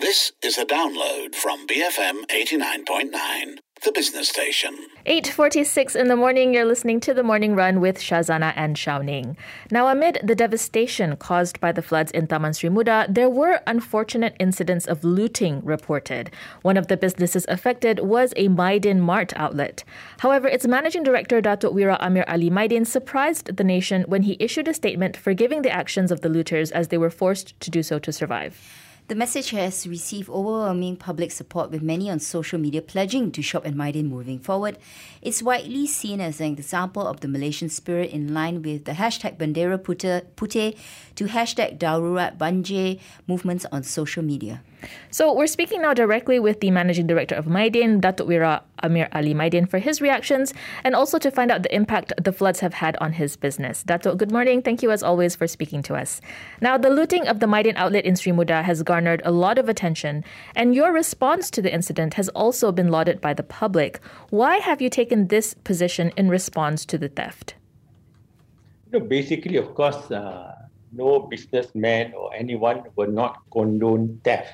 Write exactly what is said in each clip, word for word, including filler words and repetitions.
This is a download from B F M eighty-nine point nine, the business station. eight forty-six in the morning, you're listening to The Morning Run with Shazana and Xiaoning. Now, amid the devastation caused by the floods in Taman Sri Muda, there were unfortunate incidents of looting reported. One of the businesses affected was a Maidin Mart outlet. However, its managing director, Datuk Wira Amir Ali Maidin, surprised the nation when he issued a statement forgiving the actions of the looters as they were forced to do so to survive. The message has received overwhelming public support, with many on social media pledging to shop at Maidin moving forward. It's widely seen as an example of the Malaysian spirit, in line with the hashtag Bendera Putih to hashtag Darurat Banjir movements on social media. So we're speaking now directly with the Managing Director of Maidin, Datuk Wira Amir Ali Maidin, for his reactions and also to find out the impact the floods have had on his business. Datuk, good morning. Thank you as always for speaking to us. Now, the looting of the Maidin outlet in Sri Muda has garnered a lot of attention, and your response to the incident has also been lauded by the public. Why have you taken this position in response to the theft? You know, basically, of course, uh, no businessman or anyone will not condone theft.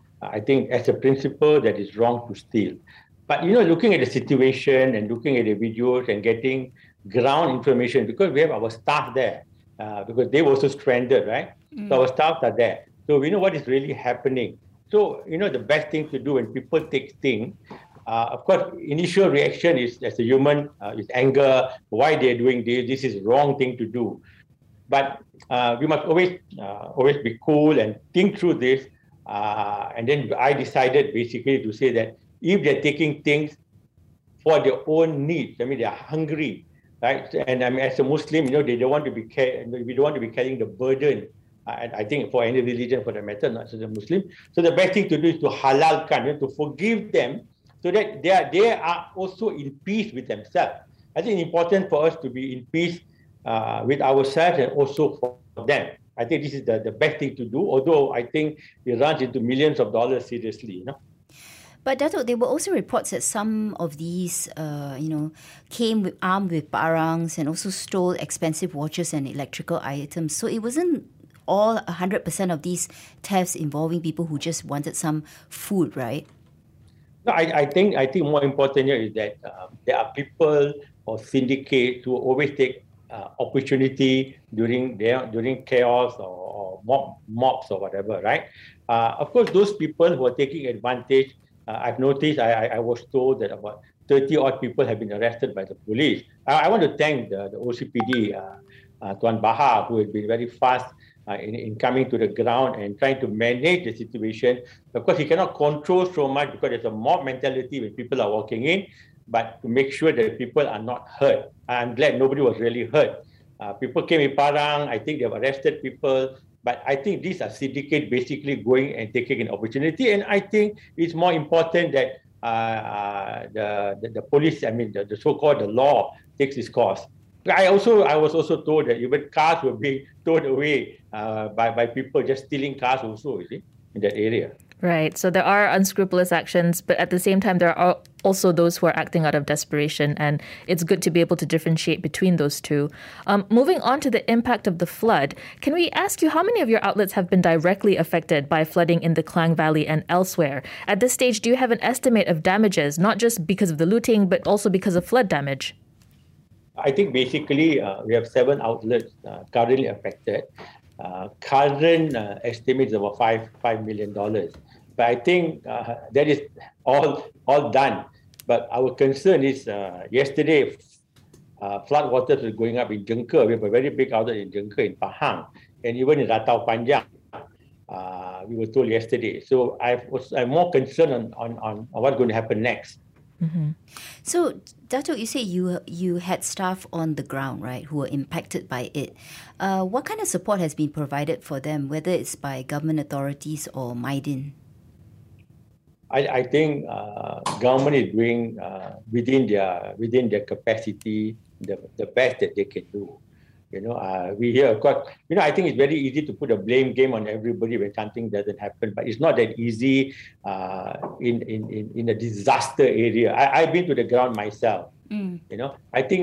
I think as a principle that is wrong to steal. But, you know, looking at the situation and looking at the videos and getting ground information, because we have our staff there, uh, because they were also stranded, right? Mm. So our staff are there. So we know what is really happening. So, you know, the best thing to do when people take things, uh, of course, initial reaction is, as a human, uh, is anger. Why they're doing this? This is wrong thing to do. But uh, we must always, uh, always be cool and think through this. Uh, and then I decided basically to say that if they're taking things for their own needs, I mean, they're hungry, right? And I mean, as a Muslim, you know, they don't want to be car- we don't want to be carrying the burden. Uh, I think for any religion, for that matter, not just a Muslim. So the best thing to do is to halalkan, you know, to forgive them, so that they are they are also in peace with themselves. I think it's important for us to be in peace uh, with ourselves and also for them. I think this is the, the best thing to do, although I think it runs into millions of dollars seriously, you know. But Datuk, there were also reports that some of these, uh, you know, came with, armed with parangs and also stole expensive watches and electrical items. So it wasn't all one hundred percent of these thefts involving people who just wanted some food, right? No, I, I think I think more important here is that um, there are people or syndicates who always take Uh, opportunity during their during chaos or, or mob, mobs or whatever, right? Uh, of course, those people who are taking advantage, uh, I've noticed, I, I, I was told that about thirty odd people have been arrested by the police. I, I want to thank the, the O C P D, uh, uh, Tuan Bahar, who has been very fast uh, in, in coming to the ground and trying to manage the situation. Of course, he cannot control so much because there's a mob mentality when people are walking in, but to make sure that people are not hurt. I'm glad nobody was really hurt. Uh, people came in parang, I think they've arrested people, but I think these are syndicates basically going and taking an opportunity, and I think it's more important that uh, uh, the, the the police, I mean the, the so-called the law takes its course. I also I was also told that even cars were being towed away uh, by, by people just stealing cars also, you see, in that area. Right. So there are unscrupulous actions, but at the same time, there are also those who are acting out of desperation, and it's good to be able to differentiate between those two. Um, moving on to the impact of the flood, can we ask you how many of your outlets have been directly affected by flooding in the Klang Valley and elsewhere? At this stage, do you have an estimate of damages, not just because of the looting, but also because of flood damage? I think basically uh, we have seven outlets uh, currently affected. Uh, current uh, estimates about five five million dollars, but I think uh, that is all all done. But our concern is uh, yesterday, uh, flood waters were going up in Jengke. We have a very big outlet in Jengke, in Pahang, and even in Ratau Panjang. Uh, we were told yesterday. So I've was, I'm more concerned on, on, on what's going to happen next. Mm-hmm. So, Datuk, you say you you had staff on the ground, right, who were impacted by it. Uh, what kind of support has been provided for them, whether it's by government authorities or Maidin? I, I think uh, government is doing uh, within their within their capacity the, the best that they can do. You know, uh, we hear, of course, you know, I think it's very easy to put a blame game on everybody when something doesn't happen, but it's not that easy uh, in, in, in, in a disaster area. I, I've been to the ground myself. Mm. You know, I think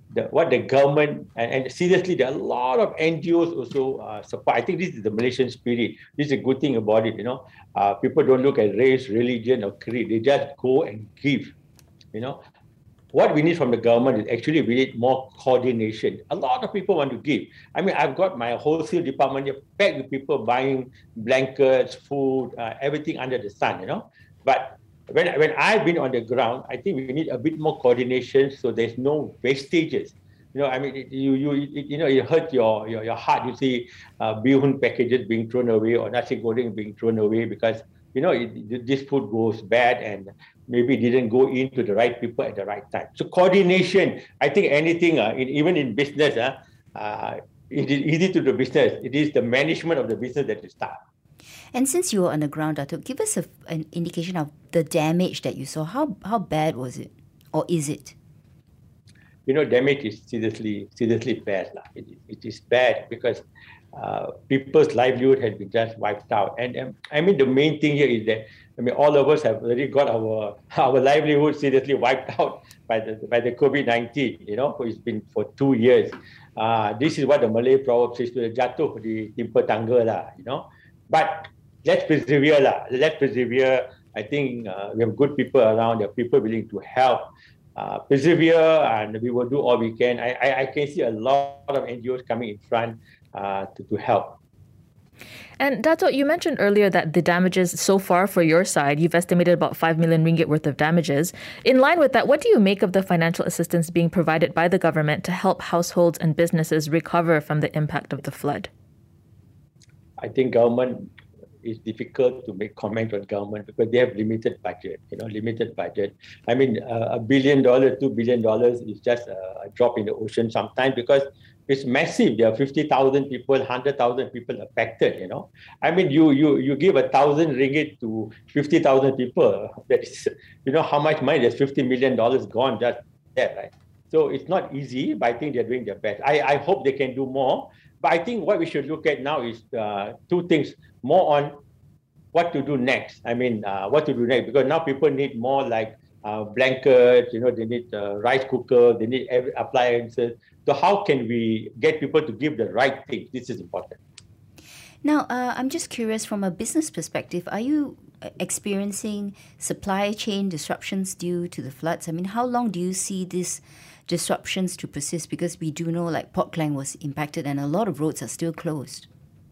the, what the government, and, and seriously, there are a lot of N G Os also uh, support. I think this is the Malaysian spirit. This is a good thing about it, you know. Uh, people don't look at race, religion, or creed. They just go and give, you know. What we need from the government is actually we need more coordination. A lot of people want to give. I mean, I've got my wholesale department here packed with people buying blankets, food, uh, everything under the sun, you know. But when when I've been on the ground, I think we need a bit more coordination so there's no wastages. You know, I mean, it, you you it, you know, it hurt your your, your heart. You see uh, bihun packages being thrown away or nasi goreng being thrown away because, you know, it, this food goes bad and maybe didn't go into the right people at the right time. So coordination, I think anything, uh, in, even in business, uh, uh, it is easy to do business. It is the management of the business that is tough. And since you were on the ground, Dato', give us a, an indication of the damage that you saw. How how bad was it, or is it? You know, damage is seriously seriously bad. It, it is bad because uh, people's livelihood has been just wiped out. And um, I mean, the main thing here is that, I mean, all of us have already got our our livelihood seriously wiped out by the by the COVID nineteen. You know, it's been for two years. Uh, this is what the Malay proverb says: "To jatuh di timpa tangga lah." You know, but let's persevere lah. Let's persevere. I think uh, we have good people around. There are people willing to help. Uh, persevere, and we will do all we can. I, I, I can see a lot of N G Os coming in front uh, to, to help. And Dato', you mentioned earlier that the damages so far for your side, you've estimated about five million ringgit worth of damages. In line with that, what do you make of the financial assistance being provided by the government to help households and businesses recover from the impact of the flood? I think government, it's difficult to make comment on government because they have limited budget, you know, limited budget. I mean, uh, a billion dollars, two billion dollars is just a, a drop in the ocean sometimes because it's massive. There are fifty thousand people, one hundred thousand people affected, you know. I mean, you you you give a thousand ringgit to fifty thousand people, that is, you know, how much money? There's fifty million dollars gone just there, right? So it's not easy, but I think they're doing their best. I, I hope they can do more. But I think what we should look at now is uh, two things. More on what to do next. I mean, uh, what to do next, because now people need more like uh, blankets, you know, they need a rice cooker, they need every appliances. So how can we get people to give the right thing? This is important. Now, uh, I'm just curious from a business perspective, are you experiencing supply chain disruptions due to the floods? I mean, how long do you see these disruptions to persist? Because we do know like Port Klang was impacted and a lot of roads are still closed.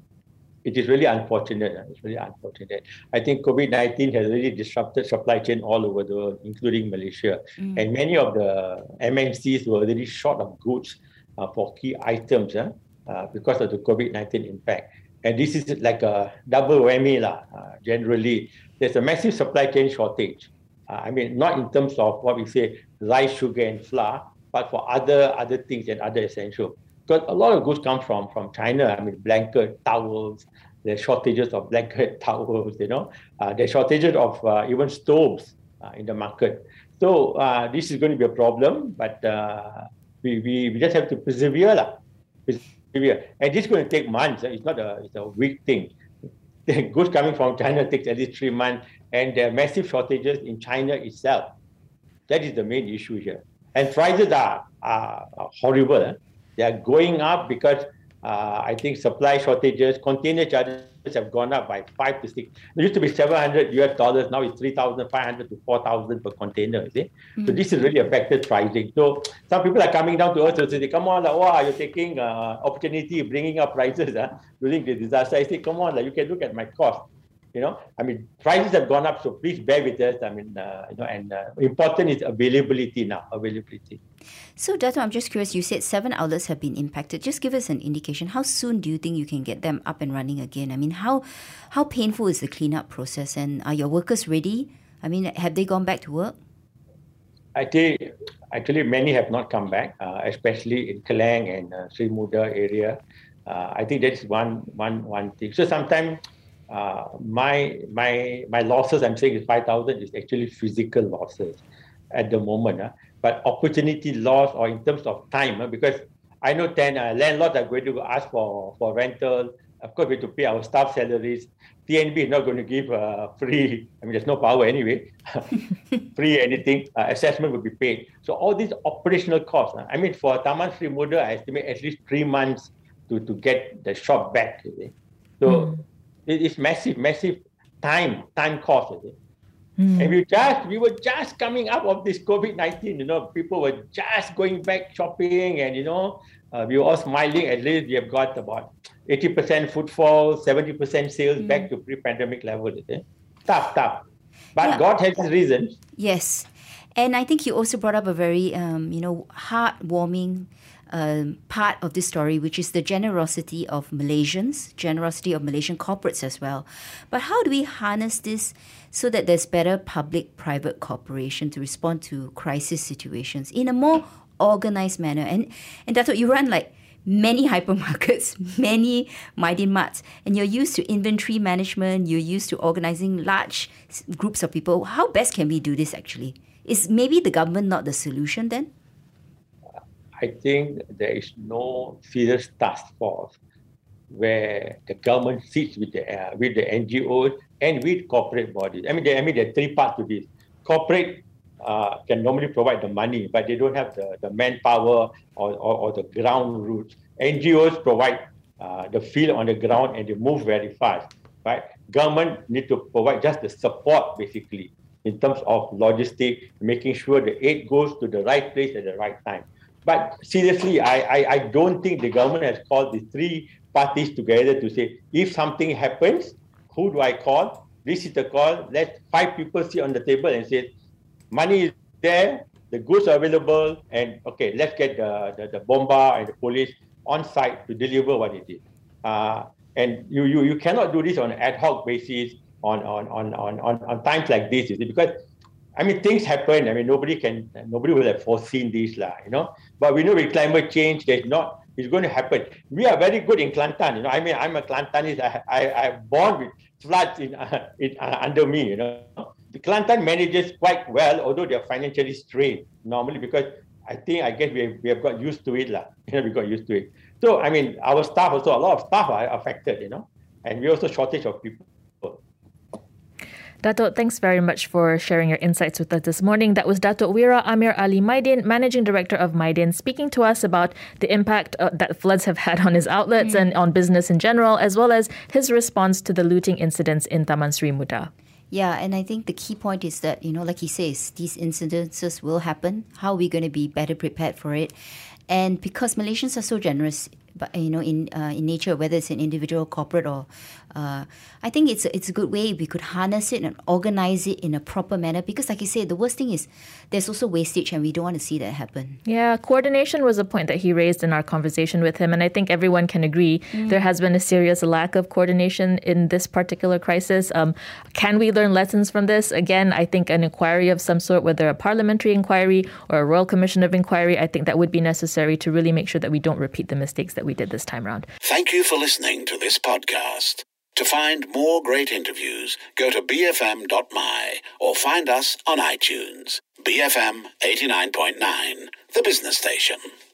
It is really unfortunate. It's really unfortunate. I think COVID nineteen has really disrupted supply chain all over the world, including Malaysia. Mm. And many of the M N Cs were really short of goods uh, for key items uh, uh, because of the COVID nineteen impact. And this is like a double whammy lah. Uh, generally, there's a massive supply chain shortage. Uh, I mean, not in terms of what we say, rice, sugar, and flour, but for other other things and other essentials. Because a lot of goods come from, from China. I mean, blanket, towels, there's shortages of blanket, towels, you know. Uh, there's shortages of uh, even stoves uh, in the market. So uh, this is going to be a problem, but uh, we, we, we just have to persevere. La. persevere. And this is going to take months. It's not a, it's a week thing. The goods coming from China takes at least three months, and there are massive shortages in China itself. That is the main issue here. And prices are, are, are horrible. Eh? They are going up because uh, I think supply shortages, container charges have gone up by five to six. It used to be seven hundred U S dollars. Now it's three thousand five hundred to four thousand per container. See? Mm-hmm. So this is really affected pricing. So some people are coming down to us and say, come on, like, wow, you're taking uh, opportunity, bringing up prices uh, during the disaster. I say, come on, like, you can look at my cost. You know, I mean, prices have gone up, so please bear with us. I mean, uh, you know, and uh, important is availability now, availability. So, Dato', I'm just curious, you said seven outlets have been impacted. Just give us an indication. How soon do you think you can get them up and running again? I mean, how how painful is the cleanup process? And are your workers ready? I mean, have they gone back to work? Actually, actually many have not come back, uh, especially in Klang and uh, Sri Muda area. Uh, I think that's one, one, one thing. So sometimes, Uh, my my my losses, I'm saying is five thousand is actually physical losses at the moment. Uh, but opportunity loss or in terms of time, uh, because I know ten uh, landlords are going to ask for, for rental Of course, we have to pay our staff salaries. T N B is not going to give uh, free, I mean, there's no power anyway, free anything. Uh, assessment will be paid. So all these operational costs, uh, I mean, for Taman Sri Muda, I estimate at least three months to, to get the shop back. You see. So mm. it, it's massive, massive time, time cost. You see. Mm. And we just we were just coming up of this COVID nineteen, you know, people were just going back shopping and, you know, uh, we were all smiling. At least we have got about eighty percent footfall, seventy percent sales mm. back to pre-pandemic level. Eh? Tough, tough. But yeah. God has his reasons. Yes. And I think you also brought up a very, um, you know, heartwarming um, part of this story, which is the generosity of Malaysians, generosity of Malaysian corporates as well. But how do we harness this so that there's better public-private cooperation to respond to crisis situations in a more organized manner? And, and that's what you run like many hypermarkets, many Mydin Marts, and you're used to inventory management, you're used to organizing large groups of people. How best can we do this actually? Is maybe the government not the solution then? I think there is no serious task force where the government sits with the uh, with the N G Os and with corporate bodies. I mean, there, I mean, there are three parts to this. Corporate uh, can normally provide the money, but they don't have the, the manpower or, or, or the ground roots. N G Os provide uh, the field on the ground and they move very fast, right? Government need to provide just the support, basically, in terms of logistics, making sure the aid goes to the right place at the right time. But seriously, I, I, I don't think the government has called the three parties together to say, if something happens, who do I call? This is the call. Let five people sit on the table and say, money is there, the goods are available, and okay, let's get the, the, the bomba and the police on site to deliver what it is. Uh, and you, you, you cannot do this on an ad hoc basis on, on, on, on, on, on times like this, you see, because I mean, things happen. I mean, nobody can, nobody will have foreseen this, lah, you know. But we know with climate change, there's not, it's going to happen. We are very good in Kelantan, you know. I mean, I'm a Kelantanese. I, I, I'm born with floods in, uh, in uh, under me, you know. The Kelantan manages quite well, although they're financially strained normally, because I think, I guess we have, we have got used to it, lah. You know, we got used to it. So, I mean, our staff also, a lot of staff are affected, you know, and we also shortage of people. Dato', thanks very much for sharing your insights with us this morning. That was Dato' Wira Amir Ali Mydin, Managing Director of Mydin, speaking to us about the impact uh, that floods have had on his outlets mm. and on business in general, as well as his response to the looting incidents in Taman Sri Muda. Yeah, and I think the key point is that, you know, like he says, these incidences will happen. How are we going to be better prepared for it? And because Malaysians are so generous, but you know, in uh, in nature, whether it's an individual, corporate, or uh, I think it's a, it's a good way we could harness it and organize it in a proper manner. Because, like you said, the worst thing is there's also wastage, and we don't want to see that happen. Yeah, coordination was a point that he raised in our conversation with him, and I think everyone can agree mm. there has been a serious lack of coordination in this particular crisis. Um, can we learn lessons from this? Again, I think an inquiry of some sort, whether a parliamentary inquiry or a Royal Commission of Inquiry, I think that would be necessary to really make sure that we don't repeat the mistakes that we did this time around. Thank you for listening to this podcast. To find more great interviews, go to b f m dot m y or find us on iTunes. B F M eighty-nine point nine, the business station.